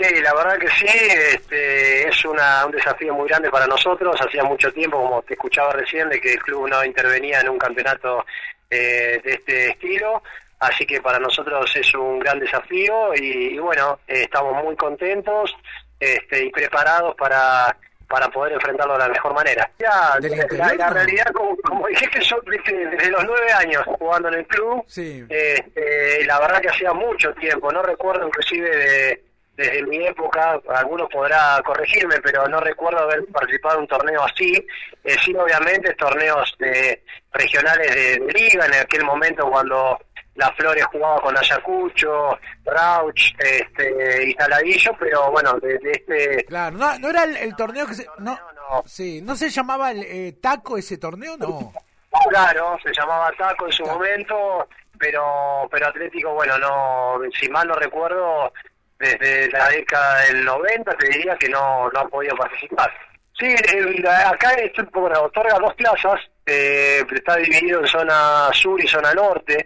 Sí, la verdad que sí, es un desafío muy grande para nosotros. Hacía mucho tiempo, como te escuchaba recién, de que el club no intervenía en un campeonato de este estilo, así que para nosotros es un gran desafío y bueno, estamos muy contentos y preparados para poder enfrentarlo de la mejor manera. Ya, la realidad, como dijiste, yo desde los 9 años jugando en el club, sí. La verdad que hacía mucho tiempo, no recuerdo inclusive desde mi época, algunos podrá corregirme, pero no recuerdo haber participado en un torneo así. Sí, obviamente, torneos regionales de liga, en aquel momento cuando Las Flores jugaba con Ayacucho, Rauch, y Saladillo, pero bueno, de este... Claro, no era el torneo que se... No. Sí, ¿no se llamaba el Taco ese torneo? No. Claro, se llamaba Taco en su momento, pero Atlético, bueno, no, si mal no recuerdo, desde la década del 90 te diría que no ha podido participar. Sí, acá otorga 2 plazas, está dividido en zona sur y zona norte,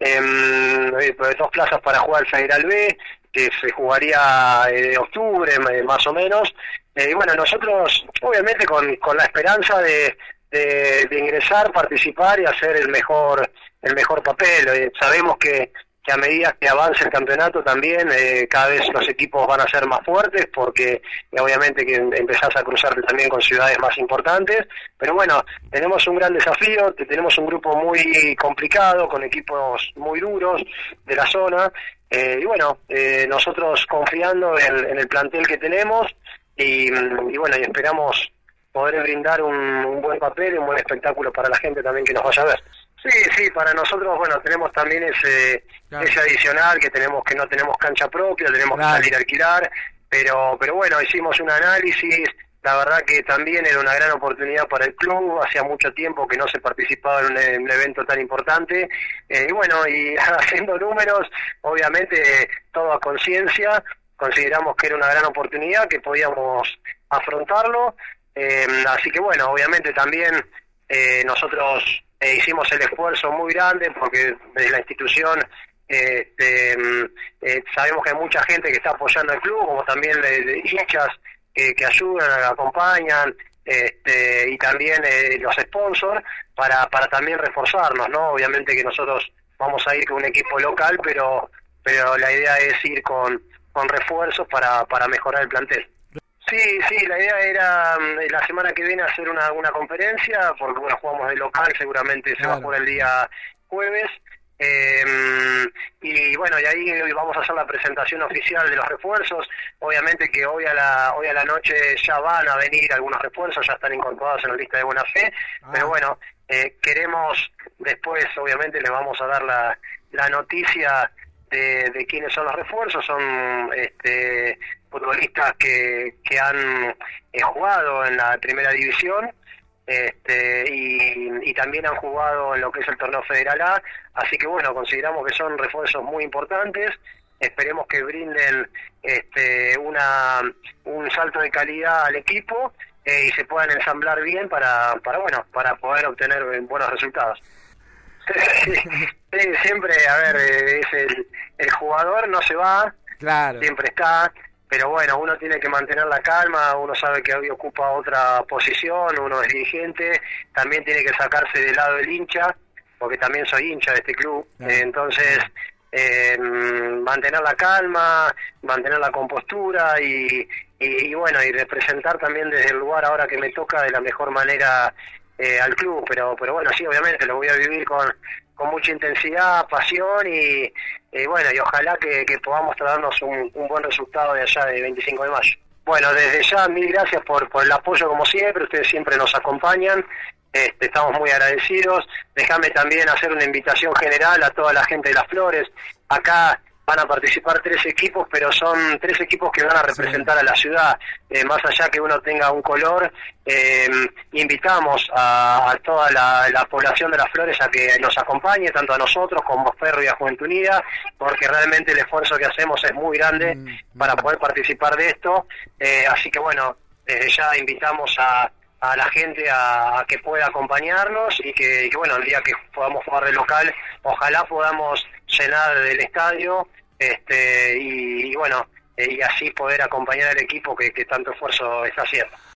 2 plazas para jugar el Federal B, que se jugaría de octubre más o menos, y bueno, nosotros obviamente con la esperanza de ingresar, participar y hacer el mejor papel. Sabemos que a medida que avance el campeonato también cada vez los equipos van a ser más fuertes, porque obviamente que empezás a cruzarte también con ciudades más importantes, pero bueno, tenemos un gran desafío, tenemos un grupo muy complicado, con equipos muy duros de la zona, y bueno, nosotros confiando en el plantel que tenemos, y bueno, y esperamos poder brindar un buen papel y un buen espectáculo para la gente también que nos vaya a ver. Sí, para nosotros, bueno, tenemos también ese adicional que no tenemos cancha propia, tenemos que salir a alquilar, pero bueno, hicimos un análisis, la verdad que también era una gran oportunidad para el club, hacía mucho tiempo que no se participaba en un evento tan importante, y bueno, y haciendo números, obviamente todo a conciencia, consideramos que era una gran oportunidad, que podíamos afrontarlo, así que bueno, obviamente también nosotros hicimos el esfuerzo muy grande, porque desde la institución sabemos que hay mucha gente que está apoyando al club, como también de hinchas que ayudan, acompañan, y también los sponsors, para también reforzarnos, ¿no? Obviamente que nosotros vamos a ir con un equipo local, pero la idea es ir con refuerzos para mejorar el plantel. Sí, la idea era la semana que viene hacer una conferencia, porque bueno, jugamos de local, seguramente se va por el día jueves, y bueno, y ahí vamos a hacer la presentación oficial de los refuerzos. Obviamente que hoy a la noche ya van a venir algunos refuerzos, ya están incorporados en la lista de buena fe, pero bueno, queremos después, obviamente le vamos a dar la noticia de quiénes son los refuerzos. Son futbolistas que han jugado en la primera división, y también han jugado en lo que es el torneo Federal A, así que bueno, consideramos que son refuerzos muy importantes. Esperemos que brinden un salto de calidad al equipo, y se puedan ensamblar bien para poder obtener buenos resultados. Sí, siempre, a ver, es el jugador no se va, claro, siempre está, pero bueno, uno tiene que mantener la calma, uno sabe que hoy ocupa otra posición, uno es dirigente, también tiene que sacarse del lado del hincha, porque también soy hincha de este club, claro. Entonces mantener la calma, mantener la compostura y bueno, y representar también desde el lugar ahora que me toca de la mejor manera al club, pero bueno, sí, obviamente lo voy a vivir con mucha intensidad, pasión y bueno, y ojalá que podamos traernos un buen resultado de allá de 25 de mayo. Bueno, desde ya mil gracias por el apoyo como siempre, ustedes siempre nos acompañan, estamos muy agradecidos. Déjame también hacer una invitación general a toda la gente de Las Flores. Acá van a participar 3 equipos, pero son 3 equipos que van a representar a la ciudad. Más allá que uno tenga un color, invitamos a toda la población de Las Flores a que nos acompañe, tanto a nosotros como a Ferro y a Juventud Unida, porque realmente el esfuerzo que hacemos es muy grande para poder participar de esto. Así que bueno, desde ya invitamos a la gente a que pueda acompañarnos y que bueno, el día que podamos jugar de local, ojalá podamos llenar el estadio, y bueno, y así poder acompañar al equipo que tanto esfuerzo está haciendo.